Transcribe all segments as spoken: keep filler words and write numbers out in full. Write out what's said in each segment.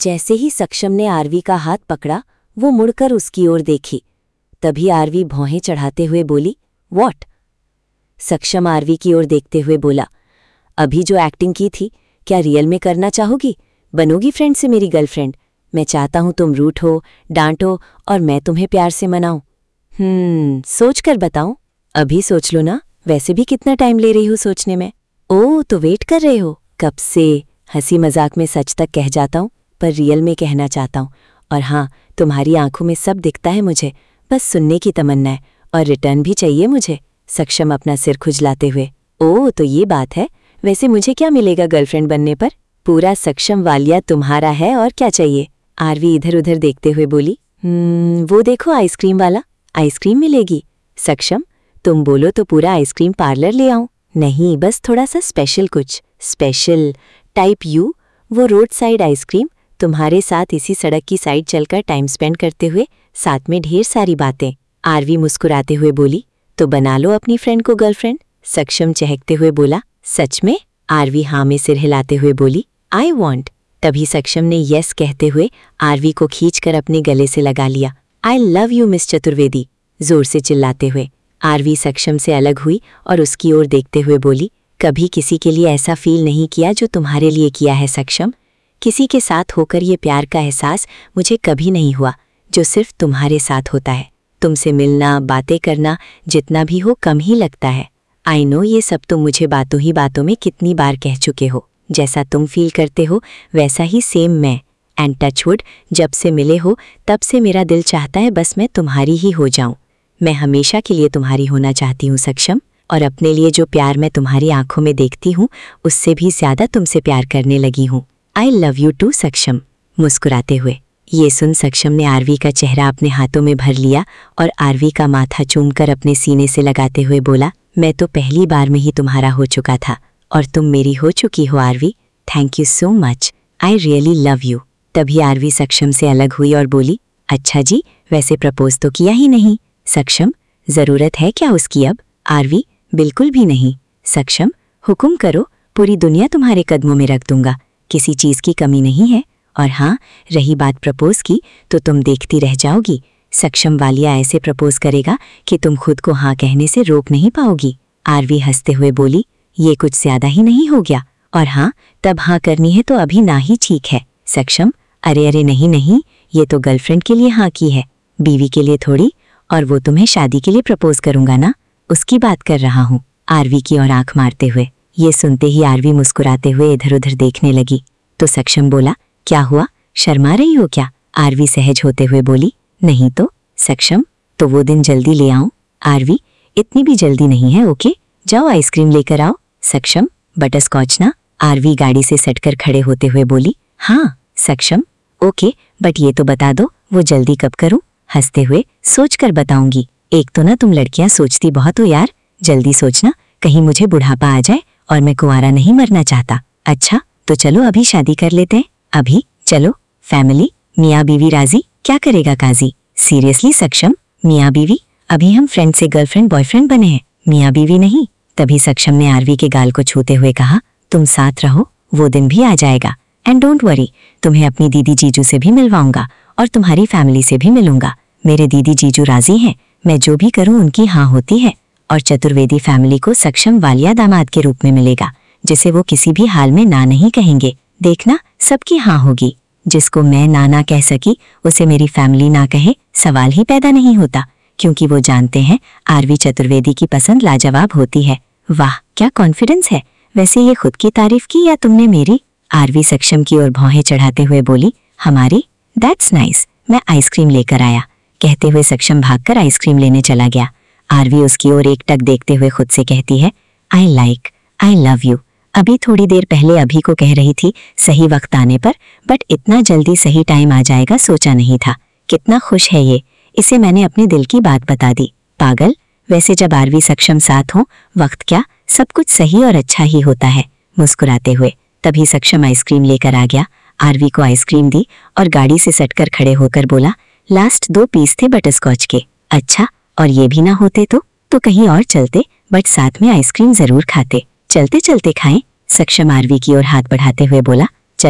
जैसे ही सक्षम ने आरवी का हाथ पकड़ा वो मुड़कर उसकी ओर देखी। तभी आरवी भौहें चढ़ाते हुए बोली, व्हाट? सक्षम आरवी की ओर देखते हुए बोला, अभी जो एक्टिंग की थी क्या रियल में करना चाहोगी? बनोगी फ्रेंड से मेरी गर्लफ्रेंड? मैं चाहता हूं तुम रूठो, डांटो और मैं तुम्हें प्यार से मनाऊं। हम्म सोच कर बताऊं? अभी सोच लो ना, वैसे भी कितना टाइम ले रही हो सोचने में। ओह तो वेट कर रहे हो? कब से? हंसी मजाक में सच तक कह जाता हूं, पर रियल में कहना चाहता हूं। और हाँ, तुम्हारी आंखों में सब दिखता है मुझे, बस सुनने की तमन्ना है और रिटर्न भी चाहिए मुझे। सक्षम अपना सिर खुजलाते हुए, ओह तो ये बात है। वैसे मुझे क्या मिलेगा गर्लफ्रेंड बनने पर? पूरा सक्षम वालिया तुम्हारा है, और क्या चाहिए? आरवी इधर उधर देखते हुए बोली, हम्म वो देखो आइसक्रीम वाला। आइसक्रीम मिलेगी? सक्षम तुम बोलो तो पूरा आइसक्रीम पार्लर ले आऊं? नहीं, बस थोड़ा सा स्पेशल कुछ। Special type you? वो रोड साइड आइसक्रीम, तुम्हारे साथ इसी सड़क की साइड चलकर टाइम स्पेंड करते हुए, साथ में ढेर सारी बातें। आरवी मुस्कुराते हुए बोली, तो बना लो अपनी फ्रेंड को गर्लफ्रेंड। सक्षम चहकते हुए बोला, सच में? आरवी हाँ में सिर हिलाते हुए बोली, आई वॉन्ट। तभी सक्षम ने यस कहते हुए आरवी को खींचकर अपने गले से लगा लिया। I love you miss Chaturvedi, जोर से चिल्लाते हुए। आरवी सक्षम से अलग हुई और उसकी ओर देखते हुए बोली, कभी किसी के लिए ऐसा फील नहीं किया जो तुम्हारे लिए किया है सक्षम। किसी के साथ होकर ये प्यार का एहसास मुझे कभी नहीं हुआ जो सिर्फ तुम्हारे साथ होता है। तुमसे मिलना, बातें करना जितना भी हो कम ही लगता है। आई नो ये सब तुम मुझे बातों ही बातों में कितनी बार कह चुके हो। जैसा तुम फील करते हो वैसा ही सेम मैं। एंड टचवुड, जब से मिले हो तब से मेरा दिल चाहता है बस मैं तुम्हारी ही हो जाऊं। मैं हमेशा के लिए तुम्हारी होना चाहती हूँ सक्षम, और अपने लिए जो प्यार मैं तुम्हारी आंखों में देखती हूँ उससे भी ज्यादा तुमसे प्यार करने लगी हूँ। आई लव यू टू सक्षम। मुस्कुराते हुए ये सुन सक्षम ने आरवी का चेहरा अपने हाथों में भर लिया और आरवी का माथा चूमकर अपने सीने से लगाते हुए बोला, मैं तो पहली बार में ही तुम्हारा हो चुका था और तुम मेरी हो चुकी हो Aarvi. Thank you so much, I really love you. तभी आरवी सक्षम से अलग हुई और बोली, अच्छा जी, वैसे प्रपोज तो किया ही नहीं। सक्षम, जरूरत है क्या उसकी अब? आरवी, बिल्कुल भी नहीं। सक्षम, हुक्म करो, पूरी दुनिया तुम्हारे कदमों में रख दूंगा, किसी चीज की कमी नहीं है। और हाँ, रही बात प्रपोज की तो तुम देखती रह जाओगी। सक्षम वालिया ऐसे प्रपोज करेगा कि तुम खुद को हाँ कहने से रोक नहीं पाओगी। आरवी हंसते हुए बोली, ये कुछ ज्यादा ही नहीं हो गया? और हाँ, तब हाँ करनी है तो अभी ना ही ठीक है। सक्षम, अरे अरे नहीं नहीं, ये तो गर्लफ्रेंड के लिए हाँ की है, बीवी के लिए थोड़ी। और वो तुम्हें शादी के लिए प्रपोज करूंगा ना, उसकी बात कर रहा हूँ। आरवी की ओर आंख मारते हुए ये सुनते ही आरवी मुस्कुराते हुए इधर उधर देखने लगी। तो सक्षम बोला, क्या हुआ, शर्मा रही हो क्या? आरवी सहज होते हुए बोली, नहीं तो। सक्षम, तो वो दिन जल्दी ले आऊं? आरवी, इतनी भी जल्दी नहीं है, ओके, जाओ आइसक्रीम लेकर आओ। सक्षम, बटरस्कॉच ना? आरवी गाड़ी से सटकर खड़े होते हुए बोली, हाँ। सक्षम, ओके, बट ये तो बता दो वो जल्दी कब करूं? हंसते हुए, सोच कर बताऊंगी। एक तो ना तुम लड़कियां सोचती बहुत हो यार, जल्दी सोचना, कहीं मुझे बुढ़ापा आ जाए और मैं कुंवारा नहीं मरना चाहता। अच्छा तो चलो अभी शादी कर लेते हैं। अभी चलो, फैमिली, मियाँ बीवी राजी, क्या करेगा काजी? सीरियसली सक्षम, मियाँ बीवी? अभी हम फ्रेंड से गर्लफ्रेंड बॉयफ्रेंड बने हैं, मियाँ बीवी नहीं। तभी सक्षम ने आरवी के गाल को छूते हुए कहा, तुम साथ रहो, वो दिन भी आ जाएगा। एंड डोंट वरी, तुम्हें अपनी दीदी जीजू से भी मिलवाऊंगा और तुम्हारी फैमिली से भी मिलूंगा। मेरे दीदी जीजू राजी हैं, मैं जो भी करूं उनकी हाँ होती है। और चतुर्वेदी फैमिली को सक्षम वालिया दामाद के रूप में मिलेगा, जिसे वो किसी भी हाल में ना नहीं कहेंगे। देखना, सबकी हाँ होगी। जिसको मैं ना ना कह सकी उसे मेरी फैमिली ना कहे, सवाल ही पैदा नहीं होता, क्योंकि वो जानते हैं आरवी चतुर्वेदी की पसंद लाजवाब होती है। वाह, क्या कॉन्फिडेंस है। वैसे ये खुद की तारीफ की या तुमने मेरी? आरवी सक्षम की ओर भौहें चढ़ाते हुए बोली, हमारी? दैट्स नाइस, मैं आइसक्रीम लेकर आया। कहते हुए सक्षम भागकर आइसक्रीम लेने चला गया। आरवी उसकी ओर एक टक देखते हुए खुद से कहती है, I like, I love you. अभी थोड़ी देर पहले अभी को कह रही थी सही वक्त आने पर, बट इतना जल्दी सही टाइम आ जाएगा सोचा नहीं था। कितना खुश है ये, इसे मैंने अपने दिल की बात बता दी। पागल, वैसे जब आरवी सक्षम साथ हो, वक्त क्या, सब कुछ सही और अच्छा ही होता है। मुस्कुराते हुए तभी सक्षम आइसक्रीम लेकर आ गया, आरवी को आइसक्रीम दी और गाड़ी से सटकर खड़े होकर बोला, लास्ट दो पीस थे बटरस्कॉच के। अच्छा, और ये भी ना होते तो तो कहीं और चलते, बट साथ में आइसक्रीम जरूर खाते। चलते चलते खाएं। सक्षम आरवी की ओर हाथ बढ़ाते हुए बोला, चलो,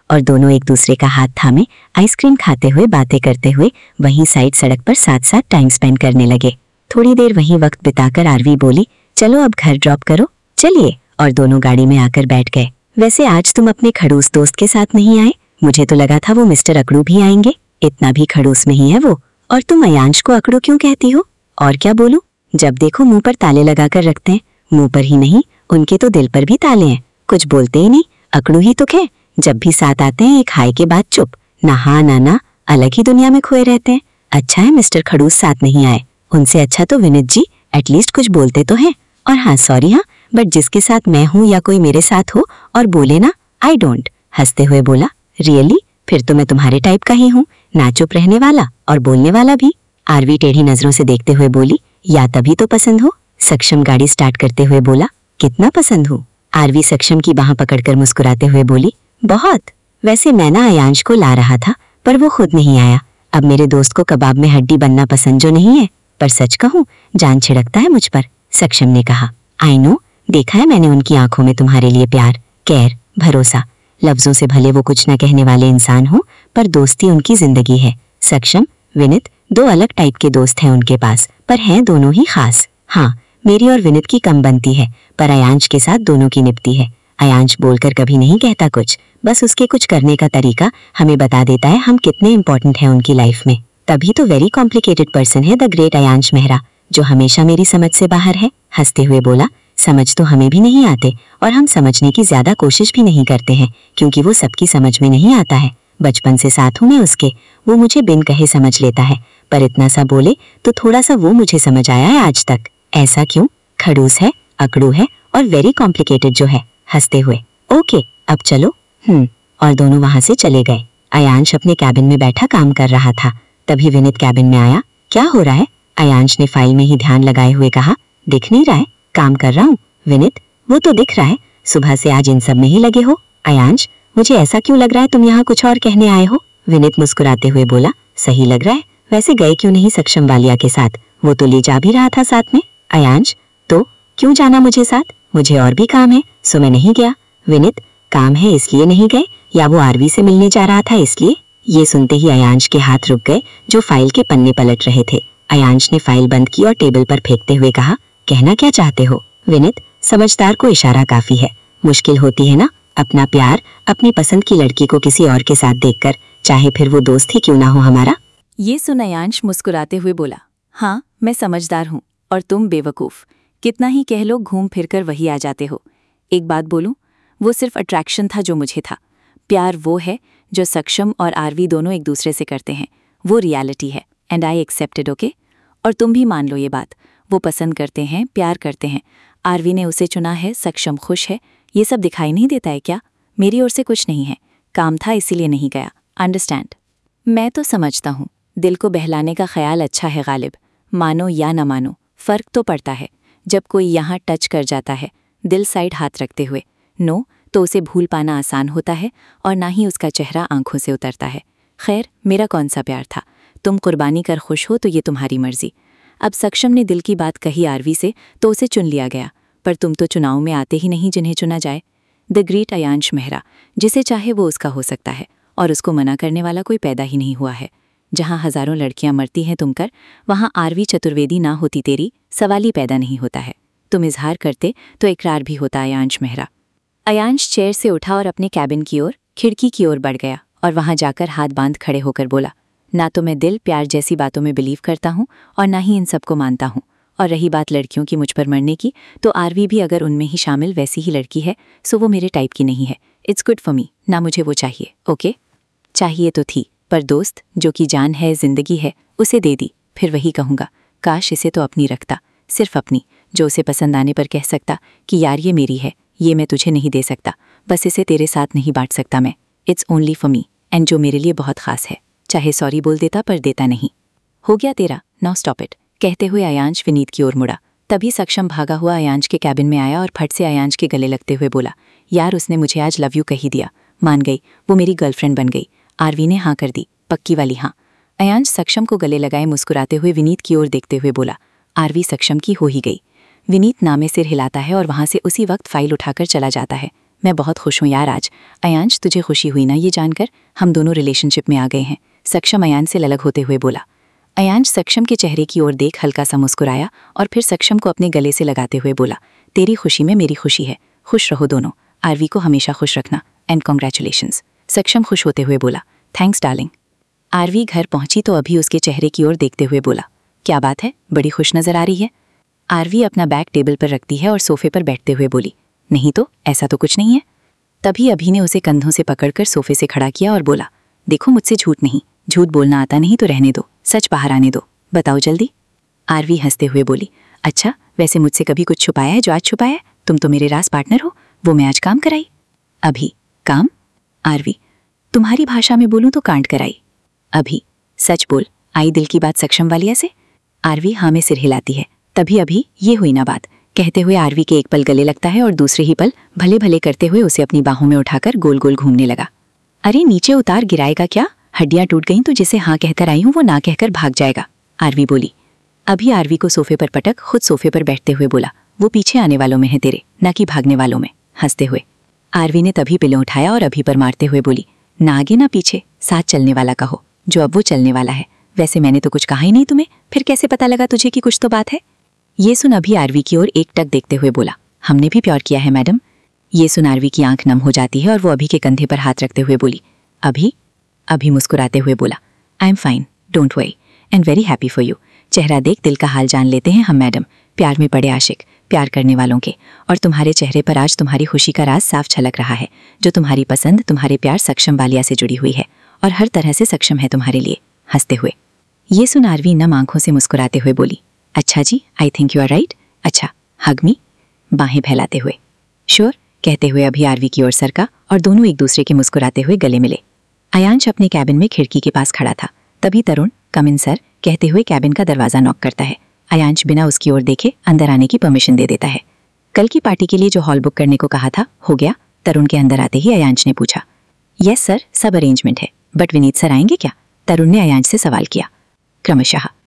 और दोनों एक दूसरे का हाथ थामे आइसक्रीम खाते हुए बातें करते हुए वहीं साइड सड़क पर साथ साथ टाइम स्पेंड करने लगे। थोड़ी देर वहीं वक्त बिताकर आरवी बोली, चलो अब घर ड्रॉप करो। चलिए, और दोनों गाड़ी में आकर बैठ गए। वैसे आज तुम अपने खड़ूस दोस्त के साथ नहीं आए? मुझे तो लगा था वो मिस्टर अकड़ू भी आएंगे। इतना भी खड़ूस नहीं है वो। और तुम अयांश को अकड़ू क्यों कहती हो? और क्या बोलूं, जब देखो मुंह पर ताले लगा कर रखते हैं। मुंह पर ही नहीं, उनके तो दिल पर भी ताले हैं। कुछ बोलते ही नहीं, अकड़ू ही तो है। जब भी साथ आते हैं एक हाय के बाद चुप, ना हाँ ना ना, अलग ही दुनिया में खोए रहते हैं। अच्छा है मिस्टर खड़ूस साथ नहीं आए। उनसे अच्छा तो विनित जी एटलीस्ट कुछ बोलते तो हैं। और हाँ सॉरी हाँ, बट जिसके साथ मैं हूँ या कोई मेरे साथ हो और बोले ना आई डोंट, हंसते हुए बोला, रियली? फिर तो मैं तुम्हारे टाइप का ही हूँ, ना चुप रहने वाला और बोलने वाला भी। आरवी टेढ़ी नजरों से देखते हुए बोली, या तभी तो पसंद हो? सक्षम गाड़ी स्टार्ट करते हुए बोला, कितना पसंद हूँ? आरवी सक्षम की बाह पकड़कर मुस्कुराते हुए बोली, बहुत। वैसे मैं ना अयांश को ला रहा था पर वो खुद नहीं आया। अब मेरे दोस्त को कबाब में हड्डी बनना पसंद जो नहीं है, पर सच कहूँ जान छिड़कता है मुझ पर। सक्षम ने कहा, आई नो, देखा है मैंने उनकी आंखों में तुम्हारे लिए प्यार, केयर, भरोसा। लफ्जों से भले वो कुछ न कहने वाले इंसान हो, पर दोस्ती उनकी जिंदगी है। सक्षम, विनित दो अलग टाइप के दोस्त हैं उनके पास, पर हैं दोनों ही खास। हाँ, मेरी और विनित की कम बनती है, पर अयांश के साथ दोनों की निपती है। अयांश बोलकर कभी नहीं कहता कुछ, बस उसके कुछ करने का तरीका हमें बता देता है हम कितने इंपॉर्टेंट हैं उनकी लाइफ में। तभी तो वेरी कॉम्प्लिकेटेड पर्सन है द ग्रेट अयांश मेहरा, जो हमेशा मेरी समझ से बाहर है। हंसते हुए बोला, समझ तो हमें भी नहीं आते और हम समझने की ज्यादा कोशिश भी नहीं करते हैं, क्योंकि वो सबकी समझ में नहीं आता है। बचपन से साथ हूँ मैं उसके, वो मुझे बिन कहे समझ लेता है, पर इतना सा बोले तो थोड़ा सा वो मुझे समझ आया है आज तक। ऐसा क्यों? खड़ूस है, अकड़ू है और वेरी कॉम्प्लिकेटेड जो है। हंसते हुए, ओके अब चलो। हम्म और दोनों वहां से चले गए। अयांश अपने कैबिन में बैठा काम कर रहा था, तभी विनित कैबिन में आया। क्या हो रहा है? अयांश ने फाइल में ही ध्यान लगाए हुए कहा, दिख नहीं रहा है? काम कर रहा हूँ। विनित, वो तो दिख रहा है, सुबह से आज इन सब में ही लगे हो। अयांश, मुझे ऐसा क्यों लग रहा है तुम यहाँ कुछ और कहने आए हो? विनित मुस्कुराते हुए बोला, सही लग रहा है। वैसे गए क्यों नहीं सक्षम वालिया के साथ? वो तो ले जा भी रहा था साथ में। अयांश, तो क्यों जाना मुझे साथ? मुझे और भी काम है, सो मैं नहीं गया। विनित, काम है इसलिए नहीं गए, या वो आरवी से मिलने जा रहा था इसलिए? ये सुनते ही अयांश के हाथ रुक गए जो फाइल के पन्ने पलट रहे थे। अयांश ने फाइल बंद की और टेबल पर फेंकते हुए कहा, कहना क्या चाहते हो? विनित, समझदार को इशारा काफी है। मुश्किल होती है ना अपना प्यार अपनी पसंद की लड़की को किसी और के साथ देखकर, चाहे फिर वो दोस्त ही क्यों ना हो हमारा। ये सुन अयांश मुस्कुराते हुए बोला, हाँ मैं समझदार हूँ और तुम बेवकूफ। कितना ही कह लो घूम फिर कर वही आ जाते हो। एक बात बोलूं, वो सिर्फ अट्रैक्शन था जो मुझे था। प्यार वो है जो सक्षम और आरवी दोनों एक दूसरे से करते हैं, वो रियलिटी है एंड आई एक्सेप्टेड। ओके, और तुम भी मान लो ये बात, वो पसंद करते हैं, प्यार करते हैं। आरवी ने उसे चुना है, सक्षम खुश है। ये सब दिखाई नहीं देता है क्या? मेरी ओर से कुछ नहीं है, काम था इसीलिए नहीं गया। अंडरस्टैंड? मैं तो समझता हूँ दिल को बहलाने का ख्याल अच्छा है गालिब, मानो या न मानो फर्क तो पड़ता है। जब कोई यहाँ टच कर जाता है दिल साइड हाथ रखते हुए, नो तो उसे भूल पाना आसान होता है और ना ही उसका चेहरा आंखों से उतरता है। खैर, मेरा कौन सा प्यार था? तुम कुर्बानी कर खुश हो तो ये तुम्हारी मर्जी। अब सक्षम ने दिल की बात कही आरवी से तो उसे चुन लिया गया, पर तुम तो चुनाव में आते ही नहीं जिन्हें चुना जाए। द ग्रेट अयांश मेहरा, जिसे चाहे वो उसका हो सकता है और उसको मना करने वाला कोई पैदा ही नहीं हुआ है। जहाँ हजारों लड़कियां मरती हैं तुम कर, वहाँ आरवी चतुर्वेदी ना होती तेरी, सवाल ही पैदा नहीं होता है। तुम इजहार करते तो इकरार भी होता अयांश मेहरा। अयांश चेयर से उठा और अपने कैबिन की ओर खिड़की की ओर बढ़ गया और वहां जाकर हाथ बांध खड़े होकर बोला, ना तो मैं दिल प्यार जैसी बातों में बिलीव करता हूँ और ना ही इन सबको मानता हूँ। और रही बात लड़कियों की मुझ पर मरने की, तो आरवी भी अगर उनमें ही शामिल वैसी ही लड़की है, सो वो मेरे टाइप की नहीं है। इट्स गुड फॉर मी, ना मुझे वो चाहिए। ओके, चाहिए तो थी, पर दोस्त जो कि जान है, जिंदगी है, उसे दे दी। फिर वही कहूँगा, काश इसे तो अपनी रखता, सिर्फ अपनी, जो उसे पसंद आने पर कह सकता कि यार ये मेरी है, ये मैं तुझे नहीं दे सकता, बस इसे तेरे साथ नहीं बांट सकता मैं। It's only for me and जो मेरे लिए बहुत खास है। चाहे सॉरी बोल देता पर देता नहीं। हो गया तेरा, नाउ स्टॉप इट, कहते हुए अयांश विनीत की ओर मुड़ा। तभी सक्षम भागा हुआ अयांश के कैबिन में आया और फट से अयांश के गले लगते हुए बोला, यार उसने मुझे आज लव यू कही दिया, मान गई, वो मेरी गर्लफ्रेंड बन गई। आरवी ने हाँ कर दी, पक्की वाली हाँ। अयांश सक्षम को गले लगाए मुस्कुराते हुए विनीत की ओर देखते हुए बोला, आरवी सक्षम की हो ही गई। विनीत नामे सिर हिलाता है और वहां से उसी वक्त फाइल उठाकर चला जाता है। मैं बहुत खुश हूँ यार आज। अयांश, तुझे खुशी हुई ना ये जानकर? हम दोनों रिलेशनशिप में आ गए हैं। सक्षम अयांश से ललक होते हुए बोला। अयांश सक्षम के चेहरे की ओर देख हल्का सा मुस्कुराया और फिर सक्षम को अपने गले से लगाते हुए बोला, तेरी खुशी में मेरी खुशी है, खुश रहो दोनों। आरवी को हमेशा खुश रखना एंड कॉन्ग्रेचुलेशंस। सक्षम खुश होते हुए बोला, थैंक्स डार्लिंग। आरवी घर पहुंची तो अभी उसके चेहरे की ओर देखते हुए बोला, क्या बात है, बड़ी खुश नजर आ रही है। आरवी अपना बैग टेबल पर रखती है और सोफे पर बैठते हुए बोली, नहीं तो, ऐसा तो कुछ नहीं है। तभी अभी ने उसे कंधों से पकड़कर सोफे से खड़ा किया और बोला, देखो मुझसे झूठ नहीं, झूठ बोलना आता नहीं तो रहने दो, सच बाहर आने दो, बताओ जल्दी। आरवी हंसते हुए बोली, अच्छा वैसे मुझसे कभी कुछ छुपाया है जो आज छुपाया है? तुम तो मेरे राज पार्टनर हो, वो मैं आज काम कराई। अभी काम? आरवी, तुम्हारी भाषा में बोलूं तो कांड कराई। अभी, सच बोल, आई दिल की बात सक्षम वालिया से? आरवी हाँ में सिर हिलाती है। तभी अभी ये हुई ना बात, कहते हुए आरवी के एक पल गले लगता है और दूसरे ही पल भले भले करते हुए उसे अपनी बाहों में उठाकर गोल गोल घूमने लगा। अरे नीचे उतार, गिराएगा क्या? हड्डियां टूट गईं तो जिसे हाँ कहकर आई हूं वो ना कहकर भाग जाएगा, आरवी बोली। अभी आरवी को सोफे पर पटक खुद सोफे पर बैठते हुए बोला, वो पीछे आने वालों में है तेरे, ना कि भागने वालों में, हंसते हुए। आरवी ने तभी पिलो उठाया और अभी पर मारते हुए बोली, ना आगे ना पीछे, साथ चलने वाला कहो, जो अब वो चलने वाला है। वैसे मैंने तो कुछ कहा ही नहीं तुम्हें, फिर कैसे पता लगा तुझे कि कुछ तो बात है? ये सुन अभी आरवी की ओर एक टक देखते हुए बोला, हमने भी प्यार किया है मैडम। ये सुन आरवी की आंख नम हो जाती है और वो अभी के कंधे पर हाथ रखते हुए बोली, अभी? अभी मुस्कुराते हुए बोला, I am fine, don't worry and very happy for you. चेहरा देख दिल का हाल जान लेते हैं हम मैडम, प्यार में पड़े आशिक, प्यार करने वालों के। और तुम्हारे चेहरे पर आज तुम्हारी खुशी का राज साफ छलक रहा है, जो तुम्हारी पसंद, तुम्हारे प्यार सक्षम वालिया से जुड़ी हुई है और हर तरह से सक्षम है तुम्हारे लिए, हंसते हुए। ये सुन आरवी नम आंखों से मुस्कुराते हुए बोली, अच्छा जी, I think you are right. अच्छा, हग मी, बाहें फैलाते हुए। श्योर, कहते हुए अभी आरवी की ओर सरका और दोनों एक दूसरे के मुस्कुराते हुए गले मिले। अयांश अपने कैबिन में खिड़की के पास खड़ा था। तभी तरुण कम इन सर कहते हुए कैबिन का दरवाजा नॉक करता है। अयांश बिना उसकी ओर देखे अंदर आने की परमिशन दे देता है। कल की पार्टी के लिए जो हॉल बुक करने को कहा था, हो गया? तरुण के अंदर आते ही अयांश ने पूछा। यस सर, सब अरेंजमेंट है, बट विनीत सर आएंगे क्या? तरुण ने अयांश से सवाल किया। क्रमशः